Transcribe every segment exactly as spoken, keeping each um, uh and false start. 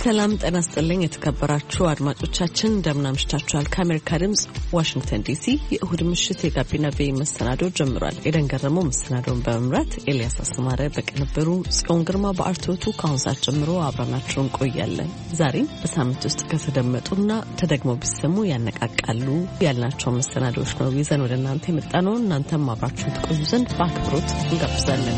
ሰላም ጤና ይስጥልኝ የተከበራችሁ አድማጮቻችን እንደምን አምሽታችኋል። ከአሜሪካ ድምጽ ዋሽንግተን ዲሲ የእሁድ ምሽት የጋቢና ቤ መሰናዶ ጀምሯል። ኤደን ገረመው መሰናዶውን በመምራት ኤልያስ አስማረ በቅንብሩ ጽዮን ግርማ በአርቶቱ ከአሁን ሰዓት ጀምሮ አብረናችሁ እንቆያለን። ዛሬ በሳምንት ውስጥ ከተደመጡና ተደግመው ቢሰሙ ያነቃቃሉ ያልናቸው መሰናዶዎች ነው ይዘን ወደ እናንተ የመጣነው። እናንተም አብራችሁን ትቆዩ ዘንድ በአክብሮት እንጋብዛለን።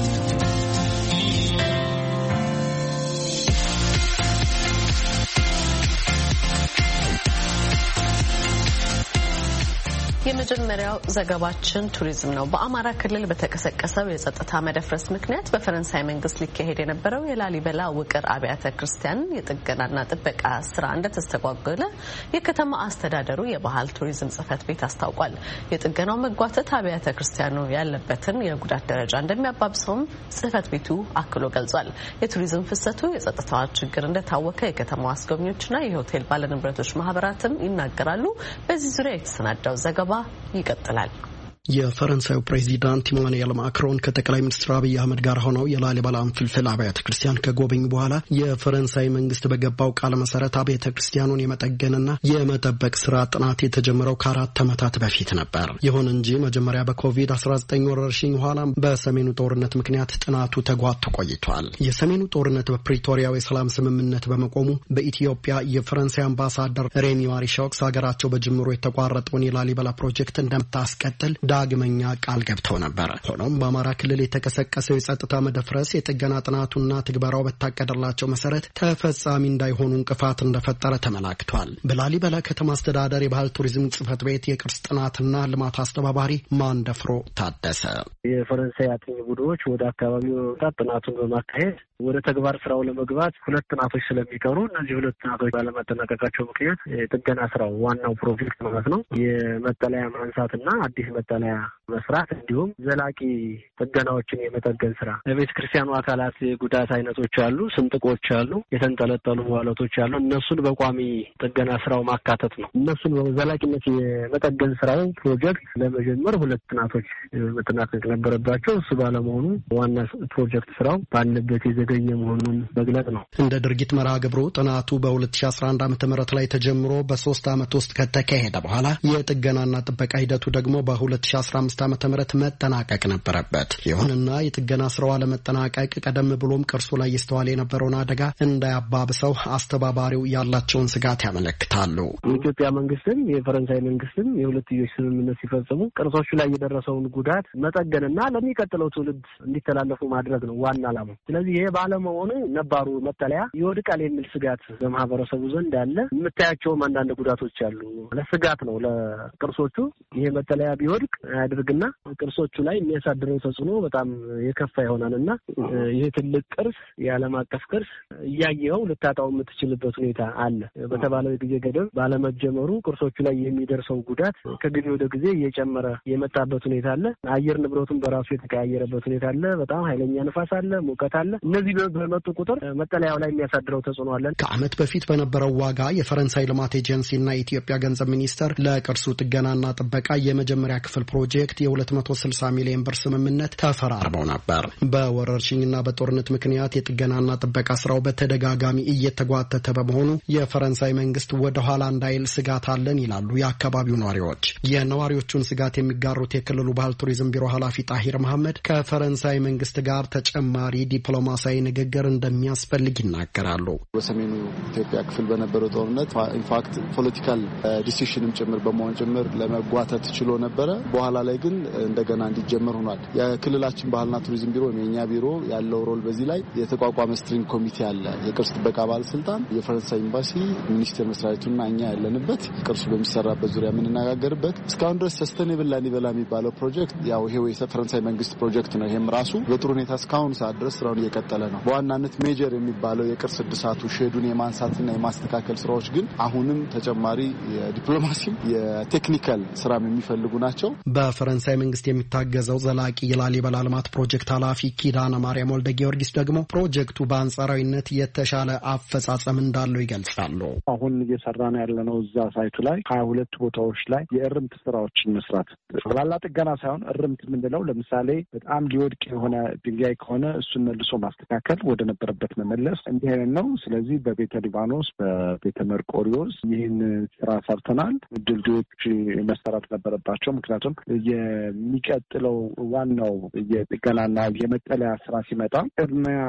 የመጀመሪያው ዘገባችን ቱሪዝም ነው። በአማራ ክልል በተቀሰቀሰው የጸጥታ መደፍረስ ምክንያት በፈረንሳይ መንግስት ሊካሄድ የነበረው የላሊበላ ውቅር አብያተ ክርስቲያን የጥገናና ጥበቃ ስራ እንደተስተጓጎለ የከተማ አስተዳደሩ የባህል ቱሪዝም ጽሕፈት ቤት አስታውቋል። የጥገናው መጓተት አብያተ ክርስቲያኑ ያለበትን የጉዳት ደረጃ እንደሚያባብሰውም ጽሕፈት ቤቱ አክሎ ገልጿል። የቱሪዝም ፍሰቱ የጸጥታ ችግር እንደታወቀ የከተማው አስጎብኚዎችና የሆቴል ባለንብረቶች ማህበራትም ይናገራሉ። በዚህ ዙሪያ የተሰናዳው ዘገባ ይቀጥላል። የፈረንሳዩ ፕሬዚዳንት ኢማኑኤል ማክሮን ከጠቅላይ ሚኒስትር አብይ አህመድ ጋር ሆነው የላሊበላን ፍልፍል አብያተ ክርስቲያን ከጎበኙ በኋላ የፈረንሳይ መንግስት በገባው ቃል መሰረት አብያተ ክርስቲያኑን የመጠገንና የመጠበቅ ስራ ጥናት የተጀመረው ከአራት ዓመታት በፊት ነበር። ይሁን እንጂ መጀመሪያ በኮቪድ አስራ ዘጠኝ ወረርሽኝ በኋላ በሰሜኑ ጦርነት ምክንያት ጥናቱ ተጓቶ ቆይቷል። የሰሜኑ ጦርነት በፕሪቶሪያው የሰላም ስምምነት በመቆሙ በኢትዮጵያ የፈረንሳይ አምባሳደር ሬሚ ማሪሾክስ ሀገራቸው በጅምሩ የተቋረጠውን የላሊበላ ፕሮጀክት እንደምታስቀጥል ዳግመኛ ቃል ገብተው ነበር። ሆኖም በአማራ ክልል የተቀሰቀሰው የጸጥታ መደፍረስ የጥገና ጥናቱና ትግበራው በታቀደላቸው መሰረት ተፈጻሚ እንዳይሆኑ እንቅፋት እንደፈጠረ ተመላክቷል። በላሊበላ ከተማ አስተዳደር የባህል ቱሪዝም ጽሕፈት ቤት የቅርስ ጥናትና ልማት አስተባባሪ ማንደፍሮ ታደሰ የፈረንሳይ አጥኚ ቡድኖች ወደ አካባቢው መምጣት ጥናቱን በማካሄድ ወደ ተግባር ስራው ለመግባት ሁለት ጥናቶች ስለሚቀሩ እነዚህ ሁለት ጥናቶች ባለመጠናቀቃቸው ምክንያት የጥገና ስራው ዋናው ፕሮጀክት ማለት ነው የመጠለያ ማንሳትና አዲስ መጠለያ መስራት እንዲሁም ዘላቂ ጥገናዎችን የመጠገን ስራ ለቤተ ክርስቲያኑ አካላት የጉዳት አይነቶች አሉ፣ ስንጥቆች አሉ፣ የተንጠለጠሉ ዋለቶች አሉ። እነሱን በቋሚ ጥገና ስራው ማካተት ነው። እነሱን በዘላቂነት የመጠገን ስራው ፕሮጀክት ለመጀመር ሁለት ጥናቶች መጠናቀቅ ነበረባቸው። እሱ ባለመሆኑ ዋና ፕሮጀክት ስራው ባለበት የዘገየ መሆኑን መግለጽ ነው። እንደ ድርጊት መርሃ ግብሩ ጥናቱ በሁለት ሺህ አስራ አንድ ዓመተ ምህረት ላይ ተጀምሮ በሶስት ዓመት ውስጥ ከተካሄደ በኋላ የጥገናና ጥበቃ ሂደቱ ደግሞ በሁለት ሺህ አስራ አምስት ዓመተ ምህረት መጠናቀቅ ነበረበት። ይሁንና የጥገና ስራው አለመጠናቀቅ ቀደም ብሎም ቅርሱ ላይ ይስተዋል የነበረውን አደጋ እንዳያባብሰው አስተባባሪው ያላቸውን ስጋት ያመለክታሉ። የኢትዮጵያ መንግስትም የፈረንሳይ መንግስትም የሁለትዮሽ ስምምነት ሲፈጽሙ ቅርሶቹ ላይ የደረሰውን ጉዳት መጠገንና ለሚቀጥለው ትውልድ እንዲተላለፉ ማድረግ ነው ዋና ዓላማው። ስለዚህ ይሄ ባለመሆኑ ነባሩ መጠለያ ይወድቃል የሚል ስጋት በማህበረሰቡ ዘንድ አለ። የምታያቸውም አንዳንድ ጉዳቶች አሉ። ለስጋት ነው ለቅርሶቹ ይሄ መጠለያ ቢወድቅ ያድርግና ቅርሶቹ ላይ የሚያሳድረው ተጽዕኖ በጣም የከፋ ይሆናልና ይሄ ትልቅ ቅርስ የዓለም አቀፍ ቅርስ እያየኸው ልታጣው የምትችልበት ሁኔታ አለ። በተባለው የጊዜ ገደብ ባለመጀመሩ ቅርሶቹ ላይ የሚደርሰው ጉዳት ከጊዜ ወደ ጊዜ እየጨመረ የመጣበት ሁኔታ አለ። አየር ንብረቱን በራሱ የተቀያየረበት ሁኔታ አለ። በጣም ኃይለኛ ንፋስ አለ፣ ሙቀት አለ። እነዚህ በመጡ ቁጥር መጠለያው ላይ የሚያሳድረው ተጽዕኖ አለ። ከዓመት በፊት በነበረው ዋጋ የፈረንሳይ ልማት ኤጀንሲና የኢትዮጵያ ገንዘብ ሚኒስቴር ለቅርሱ ጥገናና ጥበቃ የመጀመሪያ ክፍል ፕሮጀክት የሁለት መቶ ስልሳ ሚሊዮን ብር ስምምነት ተፈራርመው ነበር። በወረርሽኝና በጦርነት ምክንያት የጥገናና ጥበቃ ስራው በተደጋጋሚ እየተጓተተ በመሆኑ የፈረንሳይ መንግስት ወደ ኋላ እንዳይል ስጋት አለን ይላሉ የአካባቢው ነዋሪዎች። የነዋሪዎቹን ስጋት የሚጋሩት የክልሉ ባህል ቱሪዝም ቢሮ ኃላፊ ጣሂር መሐመድ ከፈረንሳይ መንግስት ጋር ተጨማሪ ዲፕሎማሲያዊ ንግግር እንደሚያስፈልግ ይናገራሉ። በሰሜኑ ኢትዮጵያ ክፍል በነበረው ጦርነት ኢንፋክት ፖለቲካል ዲሲሽንም ጭምር በመሆን ጭምር ለመጓተት ችሎ ነበረ። በኋላ ላይ ግን እንደገና እንዲጀመር ሆኗል። የክልላችን ባህልና ቱሪዝም ቢሮ የኛ ቢሮ ያለው ሮል በዚህ ላይ የተቋቋመ ስትሪንግ ኮሚቴ አለ። የቅርስ ጥበቃ ባለስልጣን፣ የፈረንሳይ ኤምባሲ፣ ሚኒስቴር መስሪያ ቤቱና እኛ ያለንበት ቅርሱ በሚሰራበት ዙሪያ የምንነጋገርበት እስካሁን ድረስ ሰስተኔብል ላሊበላ የሚባለው ፕሮጀክት ያው ይሄው የፈረንሳይ መንግስት ፕሮጀክት ነው። ይሄም ራሱ በጥሩ ሁኔታ እስካሁን ሰዓት ድረስ ስራውን እየቀጠለ ነው። በዋናነት ሜጀር የሚባለው የቅርስ እድሳቱ ሼዱን የማንሳትና የማስተካከል ስራዎች ግን አሁንም ተጨማሪ የዲፕሎማሲ የቴክኒካል ስራም የሚፈልጉ ናቸው። በፈረንሳይ መንግስት የሚታገዘው ዘላቂ የላሊበላ ልማት ፕሮጀክት ኃላፊ ኪዳነ ማርያም ወልደ ጊዮርጊስ ደግሞ ፕሮጀክቱ በአንጻራዊነት የተሻለ አፈጻጸም እንዳለው ይገልጻሉ። አሁን እየሰራ ነው ያለነው እዛ ሳይቱ ላይ ሀያ ሁለት ቦታዎች ላይ የእርምት ስራዎችን መስራት ጠቅላላ ጥገና ሳይሆን እርምት የምንለው ለምሳሌ በጣም ሊወድቅ የሆነ ድንጋይ ከሆነ እሱን መልሶ ማስተካከል ወደ ነበረበት መመለስ እንዲህ አይነት ነው። ስለዚህ በቤተ ሊባኖስ በቤተ መርቆሪዎስ ይህን ስራ ሰርተናል። ድልድዮች መሰራት ነበረባቸው። ምክንያቱም የሚቀጥለው ዋናው የጥገናና የመጠለያ ስራ ሲመጣ ቅድሚያ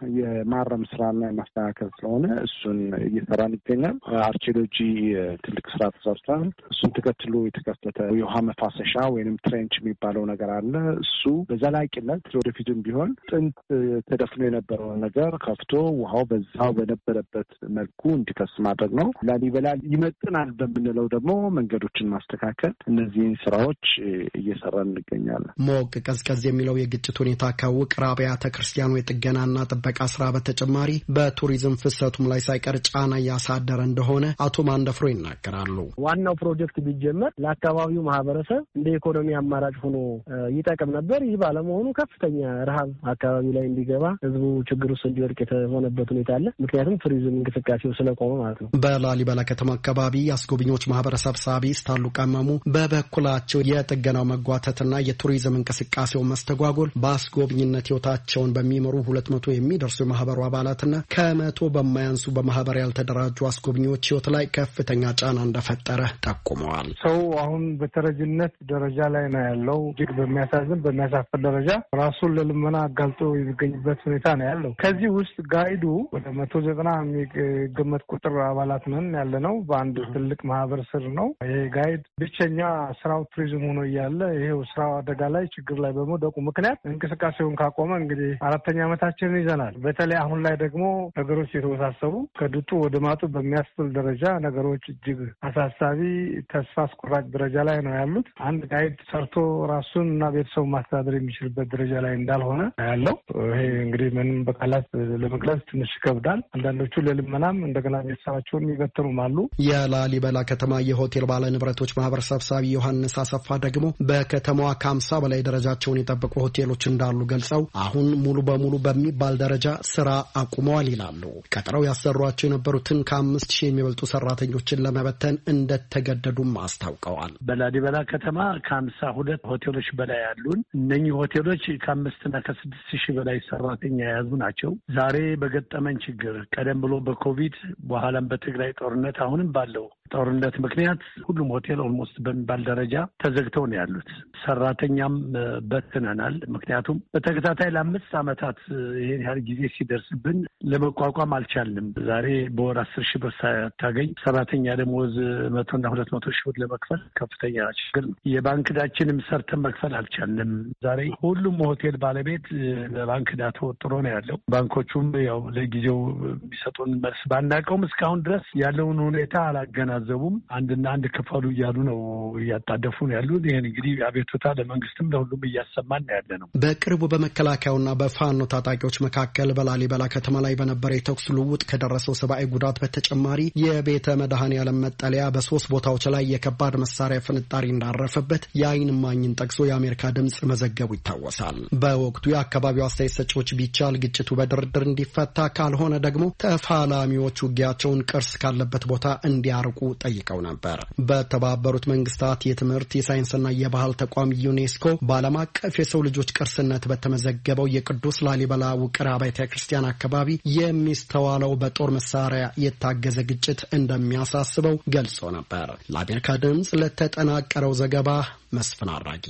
የማረም ስራና የማስተካከል ስለሆነ እሱን እየሰራን ይገኛል። አርኪኦሎጂ ትልቅ ስራ ተሰርቷል። እሱን ተከትሎ የተከፈተ የውሃ መፋሰሻ ወይንም ትሬንች የሚባለው ነገር አለ። እሱ በዘላቂነት ወደፊትም ቢሆን ጥንት ተደፍኖ የነበረውን ነገር ከፍቶ ውሃው በዛው በነበረበት መልኩ እንዲፈስ ማድረግ ነው። ላሊበላ ይመጥናል በምንለው ደግሞ መንገዶችን ማስተካከል፣ እነዚህን ስራዎች እየሰራን እንገኛለን። ሞቅ ቀዝቀዝ የሚለው የግጭት ሁኔታ ከውቅር አብያተ ክርስቲያኑ የጥገናና ጥበቃ ስራ በተጨማሪ በቱሪዝም ፍሰቱም ላይ ሳይቀር ጫና እያሳደረ እንደሆነ አቶ ማንደፍሮ ይናገራሉ። ዋናው ፕሮጀክት ቢጀመር ለአካባቢው ማህበረሰብ እንደ ኢኮኖሚ አማራጭ ሆኖ ይጠቅም ነበር። ይህ ባለመሆኑ ከፍተኛ ረሃብ አካባቢው ላይ እንዲገባ ህዝቡ ችግር ውስጥ እንዲወድቅ የተሆነበት ሁኔታ አለ። ምክንያቱም ቱሪዝም እንቅስቃሴው ስለቆመ ማለት ነው። በላሊበላ ከተማ አካባቢ የአስጎብኚዎች ማህበረሰብ ሰብሳቢ ስታሉ ቀመሙ በበኩላቸው የጥገናው መጓተትና የቱሪዝም እንቅስቃሴው መስተጓጎል በአስጎብኝነት ህይወታቸውን በሚመሩ ሁለት መቶ የሚደርሱ የማህበሩ አባላትና ከመቶ በማያንሱ በማህበር ያልተደራጁ አስጎብኚዎች ህይወት ላይ ከፍተኛ ጫና እንደፈጠረ ጠቁመዋል። ሰው አሁን በተረጅነት ደረጃ ላይ ነው ያለው። እጅግ በሚያሳዝን በሚያሳፍር ደረጃ ራሱን ለልመና አጋልጦ የሚገኝበት ሁኔታ ነው ያለው። ከዚህ ውስጥ ጋይዱ ወደ መቶ ዘጠና የሚገመት ቁጥር አባላት ነን ያለ ነው። በአንድ ትልቅ ማህበር ስር ነው። ይሄ ጋይድ ብቸኛ ስራው ቱሪዝም ሆኖ እያለ ይሄው ስራው አደጋ ላይ ችግር ላይ በመውደቁ ምክንያት እንቅስቃሴውን ካቆመ እንግዲህ አራተኛ ዓመታችንን ይዘናል። በተለይ አሁን ላይ ደግሞ ነገሮች የተወሳሰቡ ከድጡ ወደ ማጡ በሚያስብል ደረጃ ነገሮች እጅግ አሳሳቢ፣ ተስፋ አስቆራጭ ደረጃ ላይ ነው ያሉት። አንድ ጋይድ ሰርቶ ራሱን እና ቤተሰቡ ማስተዳደር የሚችልበት ደረጃ ላይ እንዳልሆነ ያለው ይሄ እንግዲህ ምንም በቃላት ለመግለጽ ትንሽ ይከብዳል። አንዳንዶቹ ለልመናም እንደገና ቤተሰባቸውን የሚበትኑም አሉ። የላሊበላ ከተማ የሆቴል ባለ ንብረቶች ማህበር ሰብሳቢ ዮሐንስ አሰፋ ደግሞ በከተማዋ ከአምሳ በላይ ደረጃቸውን የጠበቁ ሆቴሎች እንዳሉ ገልጸው አሁን ሙሉ በሙሉ በሚባል ደረጃ ስራ አቁመዋል ይላሉ። ቀጥረው ያሰሯቸው የነበሩትን ከአምስት ሺህ የሚበልጡ ሰራተኞችን ለመበተን እንደተገደዱም አስታውቀዋል። በላሊበላ ከተማ ከአምሳ ሁለት ሆቴሎች በላይ ያሉን እነኚህ ሆቴሎች ከአምስትና ከስድስት ሺህ በላይ ሰራተኛ የያዙ ናቸው። ዛሬ በገጠመን ችግር ቀደም ብሎ በኮቪድ በኋላም በትግራይ ጦርነት አሁንም ባለው ጦርነት ምክንያት ሁሉም ሆቴል ኦልሞስት በሚባል ደረጃ ተዘግተው ነው ያሉት። ሰራተኛም በትነናል። ምክንያቱም በተከታታይ ለአምስት ዓመታት ይሄን ያህል ጊዜ ሲደርስብን ለመቋቋም አልቻልንም። ዛሬ በወር አስር ሺህ ብር ሳታገኝ ሰራተኛ ደሞዝ መቶና ሁለት መቶ ሺህ ብር ለመክፈል ከፍተኛ ችግር ነው። የባንክ ዕዳችንም ሰርተን መክፈል አልቻልንም። ዛሬ ሁሉም ሆቴል ባለቤት በባንክ ዕዳ ተወጥሮ ነው ያለው። ባንኮቹም ያው ለጊዜው የሚሰጡን መልስ ባናውቀውም እስካሁን ድረስ ያለውን ሁኔታ አላገና ዘቡም አንድና አንድ ክፈሉ እያሉ ነው እያጣደፉ ነው ያሉት። ይሄን እንግዲህ አቤቱታ ለመንግስትም ለሁሉም እያሰማን ነው ያለ ነው። በቅርቡ በመከላከያውና በፋኖ ታጣቂዎች መካከል በላሊበላ ከተማ ላይ በነበረ የተኩስ ልውውጥ ከደረሰው ሰብአዊ ጉዳት በተጨማሪ የቤተ መድኃኔዓለም መጠለያ በሶስት ቦታዎች ላይ የከባድ መሳሪያ ፍንጣሪ እንዳረፈበት የዓይን እማኝን ጠቅሶ የአሜሪካ ድምጽ መዘገቡ ይታወሳል። በወቅቱ የአካባቢው አስተያየት ሰጪዎች ቢቻል ግጭቱ በድርድር እንዲፈታ ካልሆነ ደግሞ ተፋላሚዎች ውጊያቸውን ቅርስ ካለበት ቦታ እንዲያርቁ ጠይቀው ነበር። በተባበሩት መንግስታት የትምህርት የሳይንስና የባህል ተቋም ዩኔስኮ በዓለም አቀፍ የሰው ልጆች ቅርስነት በተመዘገበው የቅዱስ ላሊበላ ውቅር አብያተ ክርስቲያን አካባቢ የሚስተዋለው በጦር መሳሪያ የታገዘ ግጭት እንደሚያሳስበው ገልጾ ነበር። ለአሜሪካ ድምጽ ለተጠናቀረው ዘገባ መስፍን አራጌ።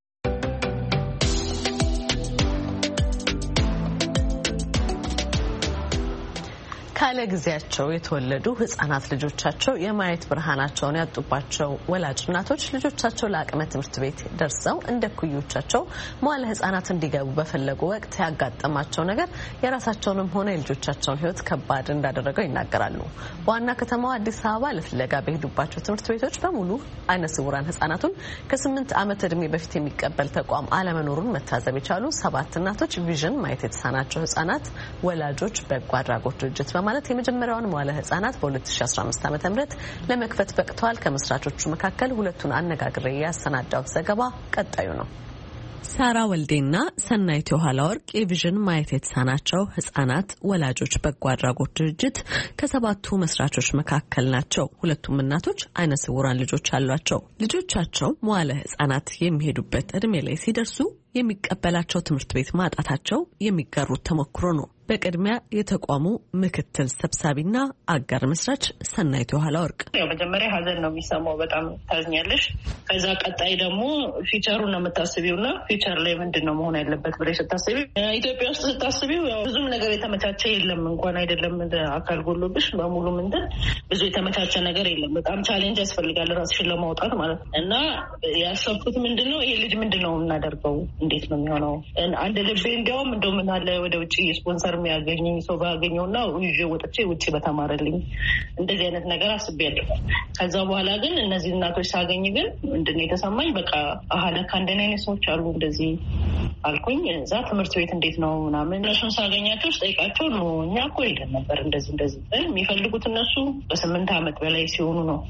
ካለ ጊዜያቸው የተወለዱ ህጻናት ልጆቻቸው የማየት ብርሃናቸውን ያጡባቸው ወላጅ እናቶች ልጆቻቸው ለአቅመ ትምህርት ቤት ደርሰው እንደ ኩዮቻቸው መዋለ ህጻናት እንዲገቡ በፈለጉ ወቅት ያጋጠማቸው ነገር የራሳቸውንም ሆነ የልጆቻቸውን ህይወት ከባድ እንዳደረገው ይናገራሉ። በዋና ከተማዋ አዲስ አበባ ለፍለጋ በሄዱባቸው ትምህርት ቤቶች በሙሉ አይነ ስውራን ህጻናቱን ከስምንት ዓመት እድሜ በፊት የሚቀበል ተቋም አለመኖሩን መታዘብ የቻሉ ሰባት እናቶች ቪዥን ማየት የተሳናቸው ህጻናት ወላጆች በጎ አድራጎት ድርጅት በማለት የመጀመሪያውን መዋለ ህጻናት በ2015 ዓ.ም ለመክፈት በቅተዋል። ከመስራቾቹ መካከል ሁለቱን አነጋግሬ ያሰናዳሁት ዘገባ ቀጣዩ ነው። ሳራ ወልዴና ሰናይት የኋላ ወርቅ የቪዥን ማየት የተሳናቸው ህጻናት ወላጆች በጎ አድራጎት ድርጅት ከሰባቱ መስራቾች መካከል ናቸው። ሁለቱም እናቶች አይነ ስውራን ልጆች አሏቸው። ልጆቻቸው መዋለ ህጻናት የሚሄዱበት እድሜ ላይ ሲደርሱ የሚቀበላቸው ትምህርት ቤት ማጣታቸው የሚጋሩት ተሞክሮ ነው። በቅድሚያ የተቋሙ ምክትል ሰብሳቢና አጋር መስራች ሰናይት የኋላ ወርቅ ያው መጀመሪያ ሀዘን ነው የሚሰማው፣ በጣም ታዝኛለሽ። ከዛ ቀጣይ ደግሞ ፊቸሩን ነው የምታስቢውና ፊቸር ላይ ምንድን ነው መሆን ያለበት ብለሽ ስታስቢ ኢትዮጵያ ውስጥ ስታስቢው ያው ብዙም ነገር የተመቻቸ የለም። እንኳን አይደለም አካል ጎሎብሽ በሙሉ ምንድን ብዙ የተመቻቸ ነገር የለም። በጣም ቻሌንጅ ያስፈልጋል ራስሽን ለማውጣት ማለት ነው። እና ያሰብኩት ምንድን ነው ይሄ ልጅ ምንድን ነው የምናደርገው፣ እንዴት ነው የሚሆነው? አንድ ልቤ እንዲያውም እንደው ምን አለ ወደ ውጭ ስፖንሰር የሚያገኘኝ ሰው ባገኘውና ይዤ ወጥቼ ውጭ በተማረልኝ እንደዚህ አይነት ነገር አስቤያለሁ። ከዛ በኋላ ግን እነዚህ እናቶች ሳገኝ ግን ምንድን ነው የተሰማኝ፣ በቃ አሃለካ እንደኔ አይነት ሰዎች አሉ እንደዚህ አልኩኝ። እዛ ትምህርት ቤት እንዴት ነው ምናምን እነሱን ሳገኛቸው ስጠይቃቸው ነው እኛ እኮ ሄደን ነበር እንደዚህ እንደዚህ የሚፈልጉት እነሱ በስምንት ዓመት በላይ ሲሆኑ ነው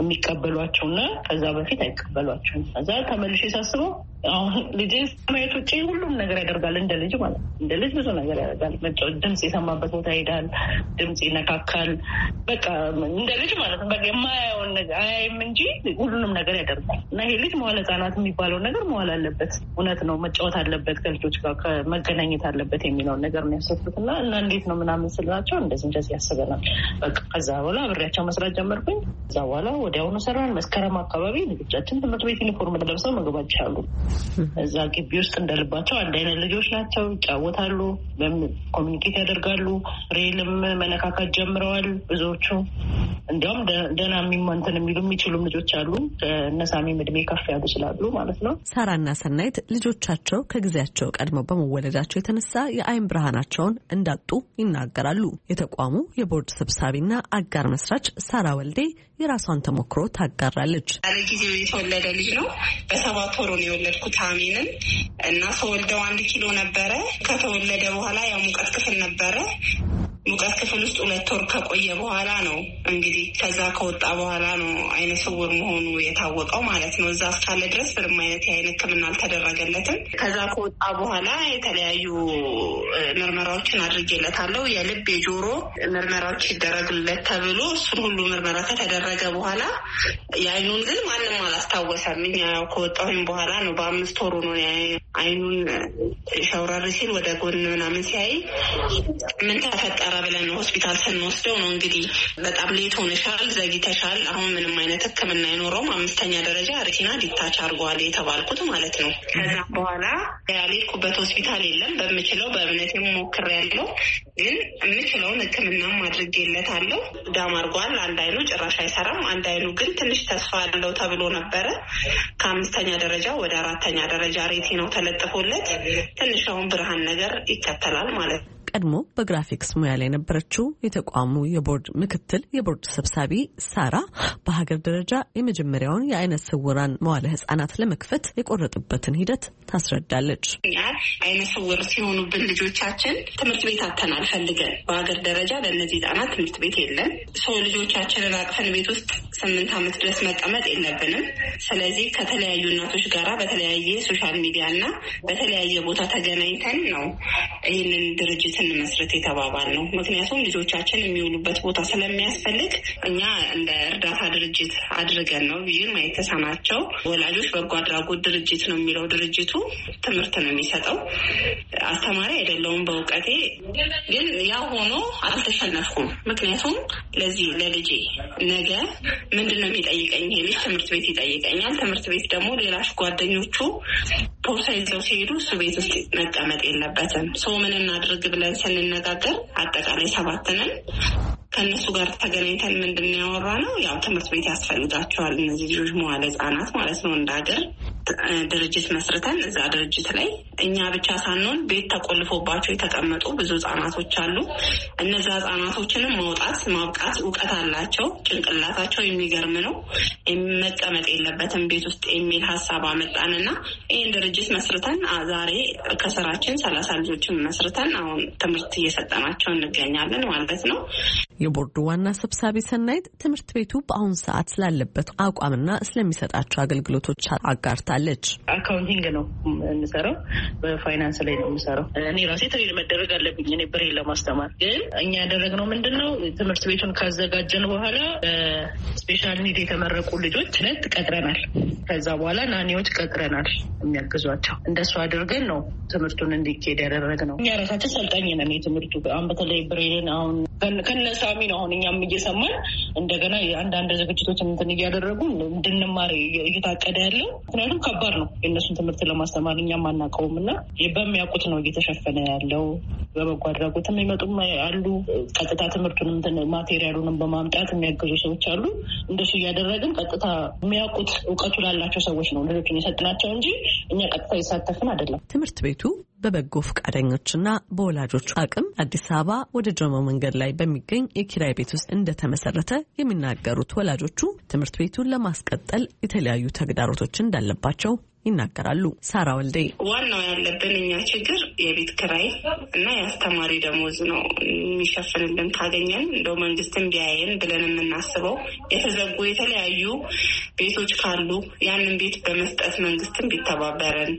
የሚቀበሏቸውና ከዛ በፊት አይቀበሏቸውም። ከዛ ተመልሼ ሳስበው አሁን ልጅ ከማየት ውጭ ሁሉም ነገር ያደርጋል። እንደ ልጅ ማለት እንደ ልጅ ብዙ ነገር ያደርጋል። ድምጽ የሰማበት ቦታ ይሄዳል፣ ድምጽ ይነካካል። በቃ እንደ ልጅ ማለት ነው። በቃ የማያየውን ነገር አያይም እንጂ ሁሉንም ነገር ያደርጋል። እና ይሄ ልጅ መዋለ ህጻናት የሚባለው ነገር መዋል አለበት። እውነት ነው፣ መጫወት አለበት፣ ከልጆች ጋር መገናኘት አለበት የሚለውን ነገር ነው ያሰብኩት። እና እና እንዴት ነው ምናምን ስላቸው እንደዚህ እንደዚህ ያስበናል። በቃ ከዛ በኋላ አብሬያቸው መስራት ጀመርኩኝ። ከዛ በኋላ ወዲያውኑ ሰራን። መስከረም አካባቢ ልጆቻችን ትምህርት ቤት ዩኒፎርም ለብሰው መግባት ይችላሉ። እዛ ግቢ ውስጥ እንደልባቸው አንድ አይነት ልጆች ናቸው፣ ይጫወታሉ፣ ኮሚኒኬት ያደርጋሉ። ሬልም መነካካት ጀምረዋል ብዙዎቹ። እንዲያውም ደህና የሚማንተን የሚሉ የሚችሉም ልጆች አሉ። እነሳሚም እድሜ ከፍ ያሉ ስላሉ ማለት ነው። ሳራና ሰናይት ልጆቻቸው ከጊዜያቸው ቀድመው በመወለዳቸው የተነሳ የአይን ብርሃናቸውን እንዳጡ ይናገራሉ። የተቋሙ የቦርድ ሰብሳቢና አጋር መስራች ሳራ ወልዴ የራሷን ተሞክሮ ታጋራለች። ለጊዜው የተወለደ ልጅ ነው። በሰባት ወሩ ነው የወለድኩት አሜንን እና ሰወልደው አንድ ኪሎ ነበረ። ከተወለደ በኋላ ያው ሙቀት ክፍል ነበረ። ሙቀት ክፍል ውስጥ ሁለት ወር ከቆየ በኋላ ነው እንግዲህ ከዛ ከወጣ በኋላ ነው አይነ ስውር መሆኑ የታወቀው ማለት ነው። እዛ እስካለ ድረስ ምንም አይነት የአይን ሕክምና አልተደረገለትም። ከዛ ከወጣ በኋላ የተለያዩ ምርመራዎችን አድርጌለታለሁ። የልብ የጆሮ ምርመራዎች ይደረግለት ተብሎ እሱን ሁሉ ምርመራ ከተደረገ በኋላ የአይኑን ግን ማንም አላስታወሰም። እኛ ያው ከወጣሁኝ በኋላ ነው በአምስት ወሩ ነው አይኑን ሸውራር ሲል ወደ ጎን ምናምን ሲያይ ምን ተፈጠረ ብለን ሆስፒታል ስንወስደው ነው እንግዲህ በጣም ሌት ሆነሻል፣ ዘግይተሻል፣ አሁን ምንም አይነት ህክምና አይኖረውም፣ አምስተኛ ደረጃ ሬቲና ዲታች አድርጓል የተባልኩት ማለት ነው። ከዛ በኋላ ያልሄድኩበት ሆስፒታል የለም። በምችለው በእምነቴ ሞክሬያለሁ፣ ግን የምችለውን ህክምናም አድርጌለታለሁ። ዳም አድርጓል። አንድ አይኑ ጭራሽ አይሰራም። አንድ አይኑ ግን ትንሽ ተስፋ አለው ተብሎ ነበረ። ከአምስተኛ ደረጃ ወደ አራተኛ ደረጃ ሬቲናው ተለጥፎለት ትንሽ አሁን ብርሃን ነገር ይከተላል ማለት ነው። ቀድሞ በግራፊክስ ሙያ ላይ የነበረችው የተቋሙ የቦርድ ምክትል የቦርድ ሰብሳቢ ሳራ በሀገር ደረጃ የመጀመሪያውን የአይነ ስውራን መዋለ ህጻናት ለመክፈት የቆረጥበትን ሂደት ታስረዳለች። አይነ ስውር ሲሆኑብን ልጆቻችን ትምህርት ቤት አተናል ፈልገን በሀገር ደረጃ ለእነዚህ ህጻናት ትምህርት ቤት የለም። ሰው ልጆቻችንን አቅፈን ቤት ውስጥ ስምንት ዓመት ድረስ መቀመጥ የለብንም። ስለዚህ ከተለያዩ እናቶች ጋራ በተለያየ ሶሻል ሚዲያ እና በተለያየ ቦታ ተገናኝተን ነው ይህንን ድርጅት እንመስረት የተባባል ነው። ምክንያቱም ልጆቻችን የሚውሉበት ቦታ ስለሚያስፈልግ እኛ እንደ እርዳታ ድርጅት አድርገን ነው ቪዥን ማየት የተሳናቸው ወላጆች በጎ አድራጎት ድርጅት ነው የሚለው ድርጅቱ ትምህርት ነው የሚሰጠው። አስተማሪ አይደለሁም በእውቀቴ፣ ግን ያ ሆኖ አልተሸነፍኩም። ምክንያቱም ለዚህ ለልጄ ነገ ምንድን ነው የሚጠይቀኝ? ይሄ ልጅ ትምህርት ቤት ይጠይቀኛል። ትምህርት ቤት ደግሞ ሌላሽ ጓደኞቹ ፖርሳ ይዘው ሲሄዱ እሱ ቤት ውስጥ መቀመጥ የለበትም። ሰው ምን እናድርግ ብለን ስንነጋገር አጠቃላይ ሰባት ነን። ከእነሱ ጋር ተገናኝተን ምንድን ያወራ ነው ያው ትምህርት ቤት ያስፈልጋቸዋል እነዚህ ልጆች መዋለ ህጻናት ማለት ነው እንደ ሀገር። ድርጅት መስርተን እዛ ድርጅት ላይ እኛ ብቻ ሳንሆን ቤት ተቆልፎባቸው የተቀመጡ ብዙ ህጻናቶች አሉ። እነዛ ህጻናቶችንም ማውጣት ማብቃት እውቀት አላቸው፣ ጭንቅላታቸው የሚገርም ነው፣ መቀመጥ የለበትም ቤት ውስጥ የሚል ሀሳብ አመጣንና ይህን ድርጅት መስርተን ዛሬ ከስራችን ሰላሳ ልጆችን መስርተን አሁን ትምህርት እየሰጠናቸው እንገኛለን ማለት ነው። የቦርዱ ዋና ሰብሳቢ ሰናይት ትምህርት ቤቱ በአሁን ሰዓት ስላለበት አቋምና ስለሚሰጣቸው አገልግሎቶች አጋርታለች። አካውንቲንግ ነው የምሰራው፣ በፋይናንስ ላይ ነው የምሰራው። እኔ ራሴ ትሬን መደረግ አለብኝ እኔ ብሬን ለማስተማር። ግን እኛ ያደረግነው ምንድነው ትምህርት ቤቱን ካዘጋጀን በኋላ ስፔሻል ኒድ የተመረቁ ልጆች ነት ቀጥረናል። ከዛ በኋላ ናኒዎች ቀጥረናል የሚያግዟቸው። እንደሱ አድርገን ነው ትምህርቱን እንዲካሄድ ያደረግነው። እኛ ራሳችን ሰልጣኝ ነን። የትምህርቱ አሁን በተለይ ብሬን አሁን ከነሳሚ ነው አሁን እኛም እየሰማን እንደገና አንዳንድ ዝግጅቶች እንትን እያደረጉ እንድንማር እየታቀደ ያለው። ምክንያቱም ከባድ ነው የእነሱን ትምህርት ለማስተማር እኛም አናውቀውም እና በሚያውቁት ነው እየተሸፈነ ያለው። በበጎ አድራጎትም ይመጡም አሉ። ቀጥታ ትምህርቱንም እንትን ማቴሪያሉንም በማምጣት የሚያገዙ ሰዎች አሉ። እንደሱ እያደረግን ቀጥታ የሚያውቁት እውቀቱ ላላቸው ሰዎች ነው ልጆችን የሰጥናቸው እንጂ እኛ ቀጥታ ይሳተፍን አይደለም። ትምህርት ቤቱ በበጎ ፈቃደኞችና በወላጆች አቅም አዲስ አበባ ወደ ጆሞ መንገድ ላይ በሚገኝ የኪራይ ቤት ውስጥ እንደተመሰረተ የሚናገሩት ወላጆቹ ትምህርት ቤቱን ለማስቀጠል የተለያዩ ተግዳሮቶች እንዳለባቸው ይናገራሉ። ሳራ ወልዴ ዋናው ያለብን እኛ ችግር የቤት ኪራይ እና የአስተማሪ ደሞዝ ነው የሚሸፍንልን ካገኘን እንደው መንግስትን ቢያየን ብለን የምናስበው። የተዘጉ የተለያዩ ቤቶች ካሉ ያንን ቤት በመስጠት መንግስትን ቢተባበረን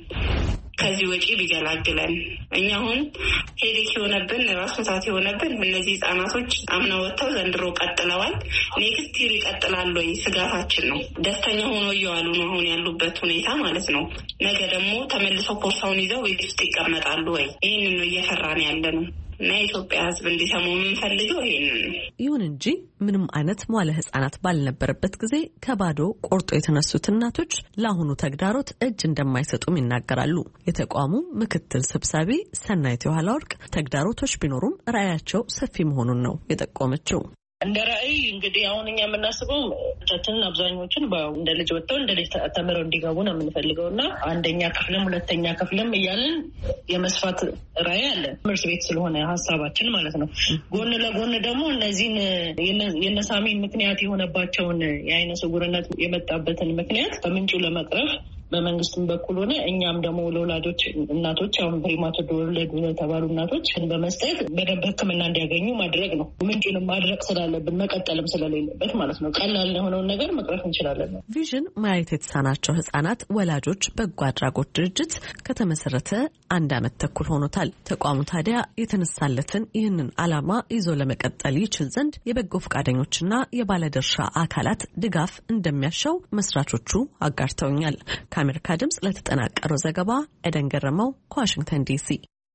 ከዚህ ወጪ ቢገላግለን። እኛ አሁን ሄዴክ የሆነብን ራስ ምታት የሆነብን እነዚህ ህጻናቶች አምና ወጥተው ዘንድሮ ቀጥለዋል። ኔክስት ይር ይቀጥላሉ ወይ ስጋታችን ነው። ደስተኛ ሆኖ እየዋሉ ነው አሁን ያሉበት ሁኔታ ማለት ነው። ነገ ደግሞ ተመልሰው ፖርሳውን ይዘው ቤት ውስጥ ይቀመጣሉ ወይ? ይህንን ነው እየፈራን ያለ ነው እና የኢትዮጵያ ህዝብ እንዲሰሙ የምንፈልገው ይሄንን ነው። ይሁን እንጂ ምንም አይነት መዋለ ህጻናት ባልነበረበት ጊዜ ከባዶ ቆርጦ የተነሱት እናቶች ለአሁኑ ተግዳሮት እጅ እንደማይሰጡም ይናገራሉ። የተቋሙ ምክትል ሰብሳቢ ሰናይት የኋላ ወርቅ ተግዳሮቶች ቢኖሩም ራዕያቸው ሰፊ መሆኑን ነው የጠቆመችው። እንደ ራዕይ እንግዲህ አሁን እኛ የምናስበው ልጆቻችንን አብዛኞቹን እንደ ልጅ ወጥተው እንደ ልጅ ተምረው እንዲገቡ ነው የምንፈልገው እና አንደኛ ክፍልም ሁለተኛ ክፍልም እያልን የመስፋት ራዕይ አለን። ትምህርት ቤት ስለሆነ ሀሳባችን ማለት ነው። ጎን ለጎን ደግሞ እነዚህን የነሳሚ ምክንያት የሆነባቸውን የአይነ ስውርነት የመጣበትን ምክንያት ከምንጩ ለመቅረፍ በመንግስትም በኩል ሆነ እኛም ደግሞ ለወላጆች እናቶች አሁን ፕሪማቱር ወለዱ የተባሉ እናቶች በመስጠት በደንብ ሕክምና እንዲያገኙ ማድረግ ነው። ምንጩንም ማድረግ ስላለብን መቀጠልም ስለሌለበት ማለት ነው። ቀላል የሆነውን ነገር መቅረፍ እንችላለን። ቪዥን ማየት የተሳናቸው ህጻናት ወላጆች በጎ አድራጎት ድርጅት ከተመሰረተ አንድ አመት ተኩል ሆኖታል። ተቋሙ ታዲያ የተነሳለትን ይህንን ዓላማ ይዞ ለመቀጠል ይችል ዘንድ የበጎ ፈቃደኞችና የባለድርሻ አካላት ድጋፍ እንደሚያሻው መስራቾቹ አጋርተውኛል። ከአሜሪካ ድምጽ ለተጠናቀረው ዘገባ ኤደን ገረመው ከዋሽንግተን ዲሲ።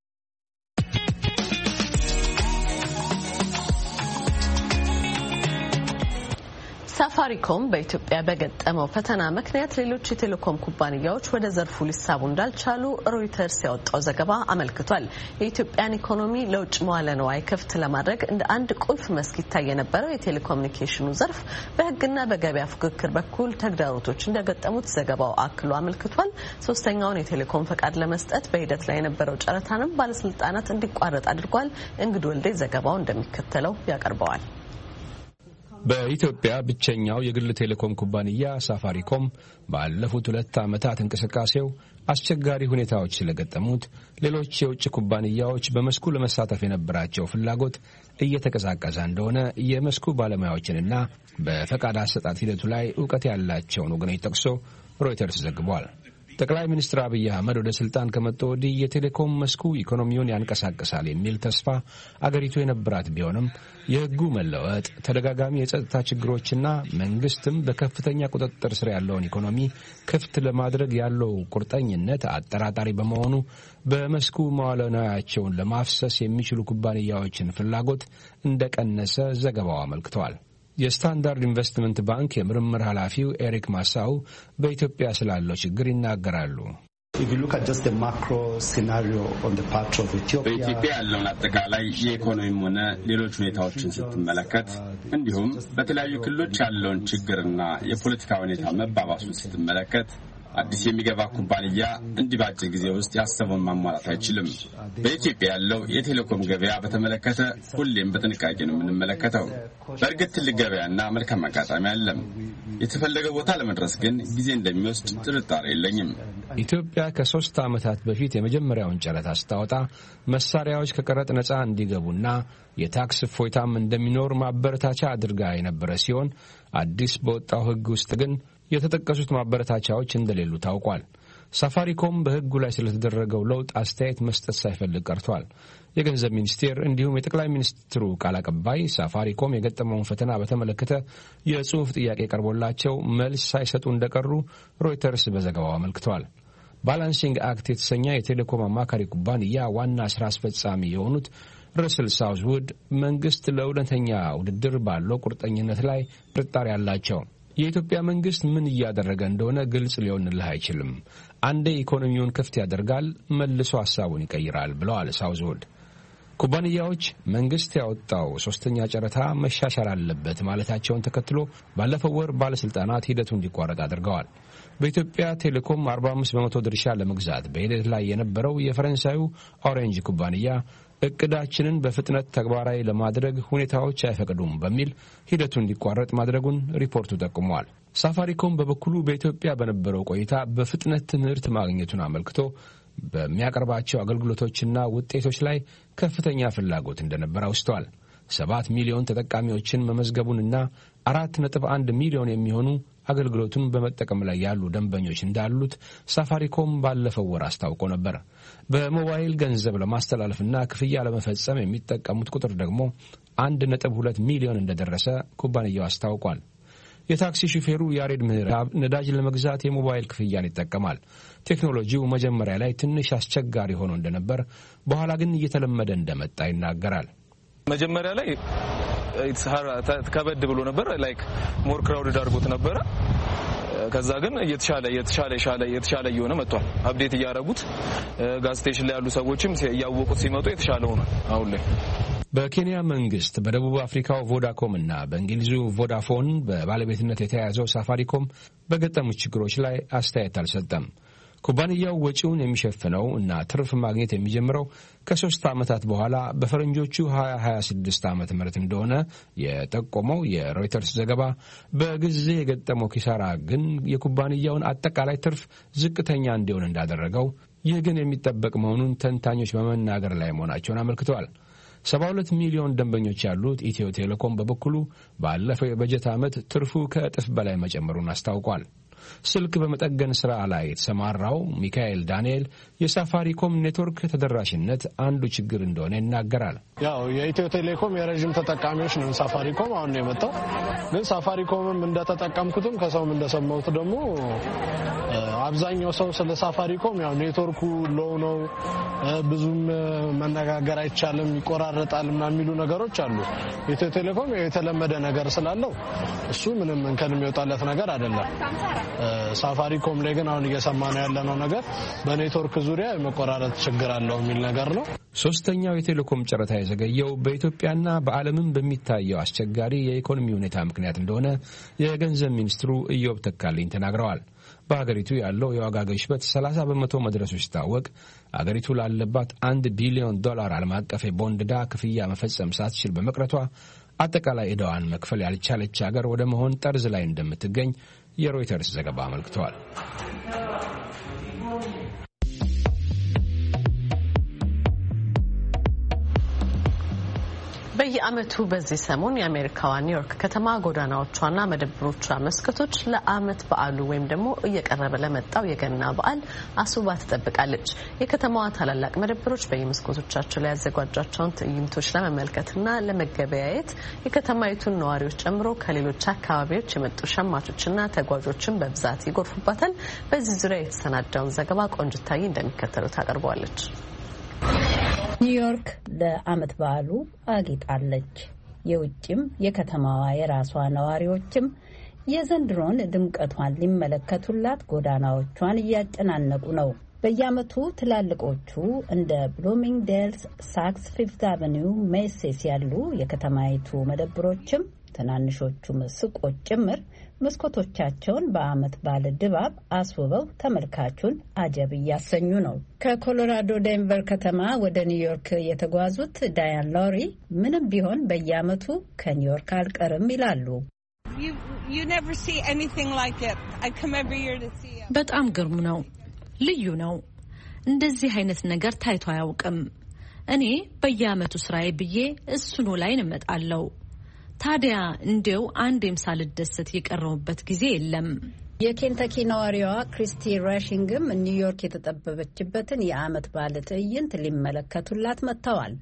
ሳፋሪኮም በኢትዮጵያ በገጠመው ፈተና ምክንያት ሌሎች የቴሌኮም ኩባንያዎች ወደ ዘርፉ ሊሳቡ እንዳልቻሉ ሮይተርስ ያወጣው ዘገባ አመልክቷል። የኢትዮጵያን ኢኮኖሚ ለውጭ መዋለ ንዋይ ክፍት ለማድረግ እንደ አንድ ቁልፍ መስክ ይታይ የነበረው የቴሌኮሙኒኬሽኑ ዘርፍ በሕግና በገበያ ፉክክር በኩል ተግዳሮቶች እንደገጠሙት ዘገባው አክሎ አመልክቷል። ሶስተኛውን የቴሌኮም ፈቃድ ለመስጠት በሂደት ላይ የነበረው ጨረታንም ባለስልጣናት እንዲቋረጥ አድርጓል። እንግዲህ ወልዴ ዘገባው እንደሚከተለው ያቀርበዋል። በኢትዮጵያ ብቸኛው የግል ቴሌኮም ኩባንያ ሳፋሪኮም ባለፉት ሁለት ዓመታት እንቅስቃሴው አስቸጋሪ ሁኔታዎች ስለገጠሙት ሌሎች የውጭ ኩባንያዎች በመስኩ ለመሳተፍ የነበራቸው ፍላጎት እየተቀዛቀዘ እንደሆነ የመስኩ ባለሙያዎችንና በፈቃድ አሰጣጥ ሂደቱ ላይ ዕውቀት ያላቸውን ወገኖች ጠቅሶ ሮይተርስ ዘግቧል። ጠቅላይ ሚኒስትር አብይ አህመድ ወደ ስልጣን ከመጡ ወዲህ የቴሌኮም መስኩ ኢኮኖሚውን ያንቀሳቅሳል የሚል ተስፋ አገሪቱ የነበራት ቢሆንም የሕጉ መለወጥ፣ ተደጋጋሚ የጸጥታ ችግሮችና መንግስትም በከፍተኛ ቁጥጥር ስር ያለውን ኢኮኖሚ ክፍት ለማድረግ ያለው ቁርጠኝነት አጠራጣሪ በመሆኑ በመስኩ መዋለ ንዋያቸውን ለማፍሰስ የሚችሉ ኩባንያዎችን ፍላጎት እንደቀነሰ ዘገባው አመልክተዋል። የስታንዳርድ ኢንቨስትመንት ባንክ የምርምር ኃላፊው ኤሪክ ማሳው በኢትዮጵያ ስላለው ችግር ይናገራሉ። በኢትዮጵያ ያለውን አጠቃላይ የኢኮኖሚም ሆነ ሌሎች ሁኔታዎችን ስትመለከት እንዲሁም በተለያዩ ክልሎች ያለውን ችግርና የፖለቲካ ሁኔታ መባባሱን ስትመለከት አዲስ የሚገባ ኩባንያ እንዲህ በአጭር ጊዜ ውስጥ ያሰበውን ማሟላት አይችልም። በኢትዮጵያ ያለው የቴሌኮም ገበያ በተመለከተ ሁሌም በጥንቃቄ ነው የምንመለከተው። በእርግጥ ትልቅ ገበያና መልካም አጋጣሚ አለም። የተፈለገ ቦታ ለመድረስ ግን ጊዜ እንደሚወስድ ጥርጣሬ የለኝም። ኢትዮጵያ ከሶስት ዓመታት በፊት የመጀመሪያውን ጨረታ ስታወጣ መሳሪያዎች ከቀረጥ ነጻ እንዲገቡና የታክስ እፎይታም እንደሚኖር ማበረታቻ አድርጋ የነበረ ሲሆን አዲስ በወጣው ሕግ ውስጥ ግን የተጠቀሱት ማበረታቻዎች እንደሌሉ ታውቋል። ሳፋሪኮም በሕጉ ላይ ስለተደረገው ለውጥ አስተያየት መስጠት ሳይፈልግ ቀርቷል። የገንዘብ ሚኒስቴር እንዲሁም የጠቅላይ ሚኒስትሩ ቃል አቀባይ ሳፋሪኮም የገጠመውን ፈተና በተመለከተ የጽሑፍ ጥያቄ ቀርቦላቸው መልስ ሳይሰጡ እንደቀሩ ሮይተርስ በዘገባው አመልክቷል። ባላንሲንግ አክት የተሰኘ የቴሌኮም አማካሪ ኩባንያ ዋና ስራ አስፈጻሚ የሆኑት ረስል ሳውዝውድ መንግስት ለእውነተኛ ውድድር ባለው ቁርጠኝነት ላይ ጥርጣሬ አላቸው። የኢትዮጵያ መንግስት ምን እያደረገ እንደሆነ ግልጽ ሊሆንልህ አይችልም። አንዴ ኢኮኖሚውን ክፍት ያደርጋል፣ መልሶ ሐሳቡን ይቀይራል ብለዋል ሳውዝውድ። ኩባንያዎች መንግስት ያወጣው ሶስተኛ ጨረታ መሻሻል አለበት ማለታቸውን ተከትሎ ባለፈው ወር ባለስልጣናት ሂደቱ እንዲቋረጥ አድርገዋል። በኢትዮጵያ ቴሌኮም አርባ አምስት በመቶ ድርሻ ለመግዛት በሂደት ላይ የነበረው የፈረንሳዩ ኦሬንጅ ኩባንያ እቅዳችንን በፍጥነት ተግባራዊ ለማድረግ ሁኔታዎች አይፈቅዱም በሚል ሂደቱ እንዲቋረጥ ማድረጉን ሪፖርቱ ጠቁሟል። ሳፋሪኮም በበኩሉ በኢትዮጵያ በነበረው ቆይታ በፍጥነት ትምህርት ማግኘቱን አመልክቶ በሚያቀርባቸው አገልግሎቶችና ውጤቶች ላይ ከፍተኛ ፍላጎት እንደነበር አውስቷል። ሰባት ሚሊዮን ተጠቃሚዎችን መመዝገቡንና አራት ነጥብ አንድ ሚሊዮን የሚሆኑ አገልግሎቱን በመጠቀም ላይ ያሉ ደንበኞች እንዳሉት ሳፋሪኮም ባለፈው ወር አስታውቆ ነበር። በሞባይል ገንዘብ ለማስተላለፍና ክፍያ ለመፈጸም የሚጠቀሙት ቁጥር ደግሞ አንድ ነጥብ ሁለት ሚሊዮን እንደደረሰ ኩባንያው አስታውቋል። የታክሲ ሹፌሩ ያሬድ ምህረት ነዳጅ ለመግዛት የሞባይል ክፍያን ይጠቀማል። ቴክኖሎጂው መጀመሪያ ላይ ትንሽ አስቸጋሪ ሆኖ እንደነበር፣ በኋላ ግን እየተለመደ እንደመጣ ይናገራል። መጀመሪያ ላይ ከበድ ብሎ ነበር። ላይክ ሞር ክራውድድ አድርጎት ነበረ። ከዛ ግን እየተሻለ እየተሻለ ሻለ እየተሻለ እየሆነ መጥቷል። አፕዴት እያደረጉት ጋዝ ስቴሽን ላይ ያሉ ሰዎችም እያወቁት ሲመጡ የተሻለ ሆኗል አሁን ላይ። በኬንያ መንግስት በደቡብ አፍሪካው ቮዳኮም እና በእንግሊዙ ቮዳፎን በባለቤትነት የተያያዘው ሳፋሪኮም በገጠሙት ችግሮች ላይ አስተያየት አልሰጠም። ኩባንያው ወጪውን የሚሸፍነው እና ትርፍ ማግኘት የሚጀምረው ከሶስት ዓመታት በኋላ በፈረንጆቹ ሀያ ሀያ ስድስት ዓመተ ምህረት እንደሆነ የጠቆመው የሮይተርስ ዘገባ በጊዜ የገጠመው ኪሳራ ግን የኩባንያውን አጠቃላይ ትርፍ ዝቅተኛ እንዲሆን እንዳደረገው፣ ይህ ግን የሚጠበቅ መሆኑን ተንታኞች በመናገር ላይ መሆናቸውን አመልክተዋል። ሰባ ሁለት ሚሊዮን ደንበኞች ያሉት ኢትዮ ቴሌኮም በበኩሉ ባለፈው የበጀት ዓመት ትርፉ ከእጥፍ በላይ መጨመሩን አስታውቋል። ስልክ በመጠገን ስራ ላይ የተሰማራው ሚካኤል ዳንኤል የሳፋሪኮም ኔትወርክ ተደራሽነት አንዱ ችግር እንደሆነ ይናገራል። ያው የኢትዮ ቴሌኮም የረጅም ተጠቃሚዎች ነው ሳፋሪኮም አሁን ነው የመጣው። ግን ሳፋሪኮምም እንደተጠቀምኩትም ከሰውም እንደሰማሁት ደግሞ አብዛኛው ሰው ስለ ሳፋሪኮም ያው ኔትወርኩ ሎው ነው፣ ብዙም መነጋገር አይቻልም፣ ይቆራረጣል እና የሚሉ ነገሮች አሉ። ኢትዮ ቴሌኮም የተለመደ ነገር ስላለው እሱ ምንም እንከን የሚወጣለት ነገር አይደለም። ሳፋሪኮም ላይ ግን አሁን እየሰማነው ያለነው ነገር በኔትወርክ ዙሪያ የመቆራረጥ ችግር አለው የሚል ነገር ነው። ሶስተኛው የቴሌኮም ጨረታ የዘገየው በኢትዮጵያና በዓለምም በሚታየው አስቸጋሪ የኢኮኖሚ ሁኔታ ምክንያት እንደሆነ የገንዘብ ሚኒስትሩ ኢዮብ ተካልኝ ተናግረዋል። በሀገሪቱ ያለው የዋጋ ግሽበት ሰላሳ በመቶ መድረሱ ሲታወቅ አገሪቱ ላለባት አንድ ቢሊዮን ዶላር ዓለም አቀፍ የቦንድ ዕዳ ክፍያ መፈጸም ሳትችል በመቅረቷ አጠቃላይ ዕዳዋን መክፈል ያልቻለች ሀገር ወደ መሆን ጠርዝ ላይ እንደምትገኝ የሮይተርስ ዘገባ አመልክተዋል። በየዓመቱ በዚህ ሰሞን የአሜሪካዋ ኒውዮርክ ከተማ ጎዳናዎቿና መደብሮቿ መስኮቶች ለዓመት በዓሉ ወይም ደግሞ እየቀረበ ለመጣው የገና በዓል አስውባ ትጠብቃለች። የከተማዋ ታላላቅ መደብሮች በየመስኮቶቻቸው ላይ ያዘጋጇቸውን ትዕይንቶች ለመመልከትና ለመገበያየት የከተማይቱን ነዋሪዎች ጨምሮ ከሌሎች አካባቢዎች የመጡ ሸማቾችና ተጓዦችን በብዛት ይጎርፉባታል። በዚህ ዙሪያ የተሰናዳውን ዘገባ ቆንጅታዬ እንደሚከተለው ታቀርበዋለች። ኒውዮርክ ለዓመት በዓሉ አጊጣለች። የውጭም የከተማዋ የራሷ ነዋሪዎችም የዘንድሮን ድምቀቷን ሊመለከቱላት ጎዳናዎቿን እያጨናነቁ ነው። በየዓመቱ ትላልቆቹ እንደ ብሉሚንግዴልስ፣ ሳክስ ፊፍት አቨኒው፣ ሜሴስ ያሉ የከተማይቱ መደብሮችም ትናንሾቹም ሱቆች ጭምር መስኮቶቻቸውን በዓመት በዓል ድባብ አስውበው ተመልካቹን አጀብ እያሰኙ ነው። ከኮሎራዶ ዴንቨር ከተማ ወደ ኒውዮርክ የተጓዙት ዳያን ሎሪ ምንም ቢሆን በየዓመቱ ከኒውዮርክ አልቀርም ይላሉ። በጣም ግርም ነው፣ ልዩ ነው። እንደዚህ አይነት ነገር ታይቶ አያውቅም። እኔ በየዓመቱ ስራዬ ብዬ እሱኑ ላይ እንመጣለሁ። ታዲያ እንዴው አንዴም ሳልደሰት የቀረውበት ጊዜ የለም። የኬንታኪ ነዋሪዋ ክሪስቲ ራሽንግም ኒውዮርክ የተጠበበችበትን የዓመት በዓል ትዕይንት ሊመለከቱላት መጥተዋል።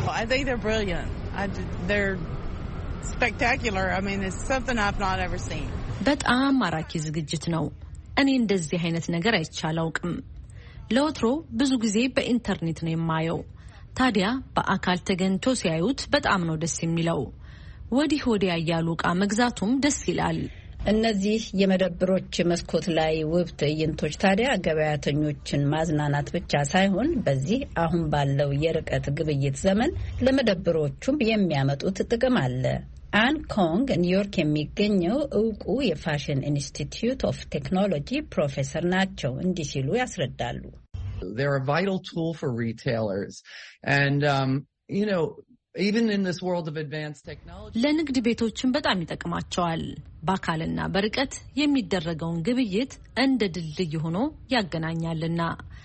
በጣም ማራኪ ዝግጅት ነው። እኔ እንደዚህ አይነት ነገር አይቻላውቅም። ለወትሮ ብዙ ጊዜ በኢንተርኔት ነው የማየው። ታዲያ በአካል ተገኝቶ ሲያዩት በጣም ነው ደስ የሚለው። ወዲህ ወዲያ ያሉ ዕቃ መግዛቱም ደስ ይላል። እነዚህ የመደብሮች መስኮት ላይ ውብ ትዕይንቶች ታዲያ ገበያተኞችን ማዝናናት ብቻ ሳይሆን በዚህ አሁን ባለው የርቀት ግብይት ዘመን ለመደብሮቹም የሚያመጡት ጥቅም አለ። አን ኮንግ ኒውዮርክ የሚገኘው እውቁ የፋሽን ኢንስቲትዩት ኦፍ ቴክኖሎጂ ፕሮፌሰር ናቸው። እንዲህ ሲሉ ያስረዳሉ። They're a vital tool for retailers. And, um, you know, even in this world of advanced technology, ለንግድ ቤቶችን በጣም ይጠቅማቸዋል። በአካልና በርቀት የሚደረገውን ግብይት እንደ ድልድይ ሆኖ ያገናኛልና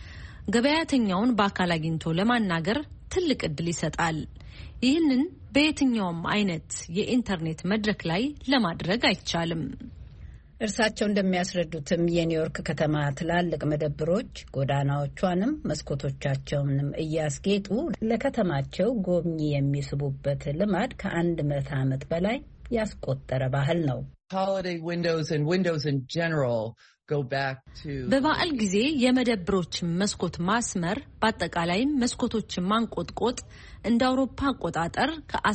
ገበያተኛውን በአካል አግኝቶ ለማናገር ትልቅ እድል ይሰጣል። ይህንን በየትኛውም አይነት የኢንተርኔት መድረክ ላይ ለማድረግ አይቻልም። እርሳቸው እንደሚያስረዱትም የኒውዮርክ ከተማ ትላልቅ መደብሮች ጎዳናዎቿንም መስኮቶቻቸውንም እያስጌጡ ለከተማቸው ጎብኚ የሚስቡበት ልማድ ከአንድ ምዕተ ዓመት በላይ ያስቆጠረ ባህል ነው። holiday windows and windows in general go back to በበዓል ጊዜ የመደብሮችን መስኮት ማስመር በአጠቃላይም መስኮቶችን ማንቆጥቆጥ እንደ አውሮፓ አቆጣጠር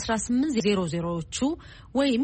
ከ1800ዎቹ ወይም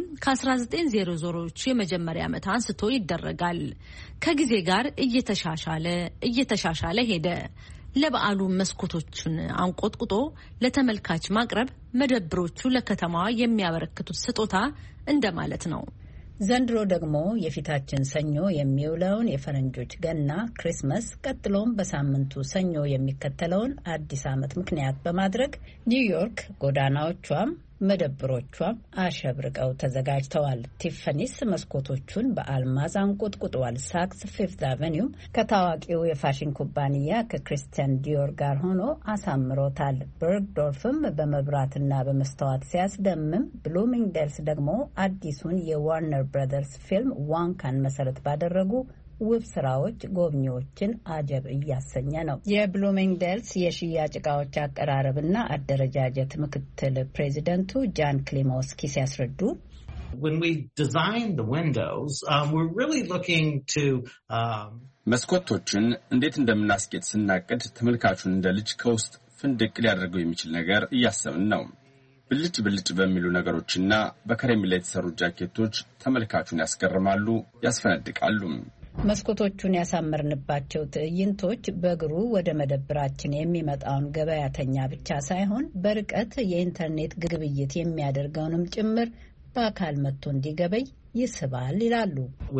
ከ1900ዎቹ የመጀመሪያ ዓመት አንስቶ ይደረጋል። ከጊዜ ጋር እየተሻሻለ እየተሻሻለ ሄደ። ለበዓሉ መስኮቶችን አንቆጥቁጦ ለተመልካች ማቅረብ መደብሮቹ ለከተማዋ የሚያበረክቱት ስጦታ እንደማለት ነው። ዘንድሮ ደግሞ የፊታችን ሰኞ የሚውለውን የፈረንጆች ገና ክሪስመስ ቀጥሎም በሳምንቱ ሰኞ የሚከተለውን አዲስ ዓመት ምክንያት በማድረግ ኒውዮርክ ጎዳናዎቿም መደብሮቿም አሸብርቀው ተዘጋጅተዋል። ቲፈኒስ መስኮቶቹን በአልማዝ አንቆጥቁጠዋል። ሳክስ ፊፍዝ አቨኒው ከታዋቂው የፋሽን ኩባንያ ከክሪስቲያን ዲዮር ጋር ሆኖ አሳምሮታል። በርግዶርፍም በመብራትና በመስተዋት ሲያስደምም፣ ብሉሚንግዴልስ ደግሞ አዲሱን የዋርነር ብራዘርስ ፊልም ዋንካን መሰረት ባደረጉ ውብ ስራዎች ጎብኚዎችን አጀብ እያሰኘ ነው። የብሉሚንግዴልስ የሽያጭ ዕቃዎች አቀራረብና አደረጃጀት ምክትል ፕሬዚደንቱ ጃን ክሊሞስኪ ሲያስረዱ When we design the windows, um, we're really looking to um, መስኮቶችን እንዴት እንደምናስጌጥ ስናቅድ ተመልካቹን እንደ ልጅ ከውስጥ ፍንድቅ ሊያደርገው የሚችል ነገር እያሰብን ነው። ብልጭ ብልጭ በሚሉ ነገሮችና በከረሜላ የተሰሩ ጃኬቶች ተመልካቹን ያስገርማሉ፣ ያስፈነድቃሉ። መስኮቶቹን ያሳመርንባቸው ትዕይንቶች በእግሩ ወደ መደብራችን የሚመጣውን ገበያተኛ ብቻ ሳይሆን በርቀት የኢንተርኔት ግብይት የሚያደርገውንም ጭምር በአካል መጥቶ እንዲገበይ ይስባል ይላሉ።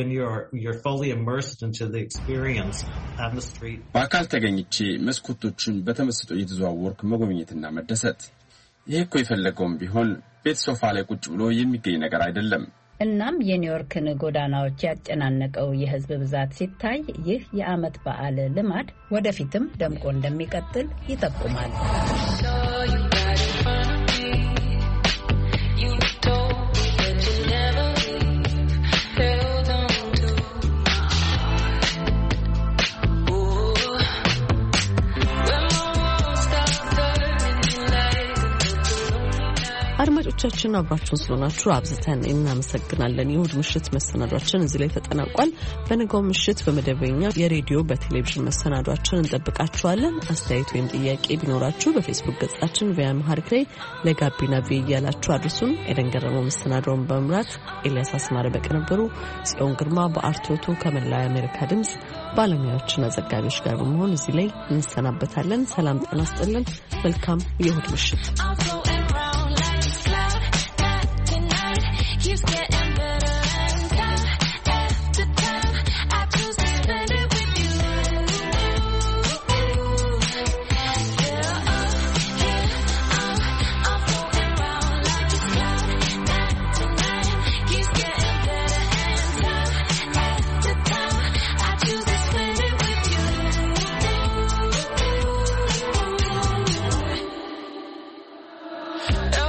በአካል ተገኝቼ መስኮቶችን በተመስጦ እየተዘዋወርኩ መጎብኘትና መደሰት፣ ይህ እኮ የፈለገውም ቢሆን ቤት ሶፋ ላይ ቁጭ ብሎ የሚገኝ ነገር አይደለም። እናም የኒውዮርክን ጎዳናዎች ያጨናነቀው የሕዝብ ብዛት ሲታይ ይህ የዓመት በዓል ልማድ ወደፊትም ደምቆ እንደሚቀጥል ይጠቁማል። አድማጮቻችን አብራችሁን ስለሆናችሁ አብዝተን እናመሰግናለን። የእሁድ ምሽት መሰናዷችን እዚህ ላይ ተጠናቋል። በነገው ምሽት በመደበኛ የሬዲዮ በቴሌቪዥን መሰናዷችን እንጠብቃችኋለን። አስተያየት ወይም ጥያቄ ቢኖራችሁ በፌስቡክ ገጻችን ቪኦኤ አምሃሪክ ላይ ለጋቢና ቪኦኤ እያላችሁ አድርሱን። ኤደን ገረመው መሰናዷውን በመምራት ኤልያስ አስማረ በቅንብሩ፣ ጽዮን ግርማ በአርቶቱ ከመላው የአሜሪካ ድምጽ ባለሙያዎችና ዘጋቢዎች ጋር በመሆን እዚህ ላይ እንሰናበታለን። ሰላም ጤና ይስጥልን። መልካም የእሁድ ምሽት። You keeps getting better and time after time I choose to spend it with you. Yeah, up here I'm, I'm floating around like a cloud. Night to night keeps getting better and time after time I choose to spend it with you. Yeah.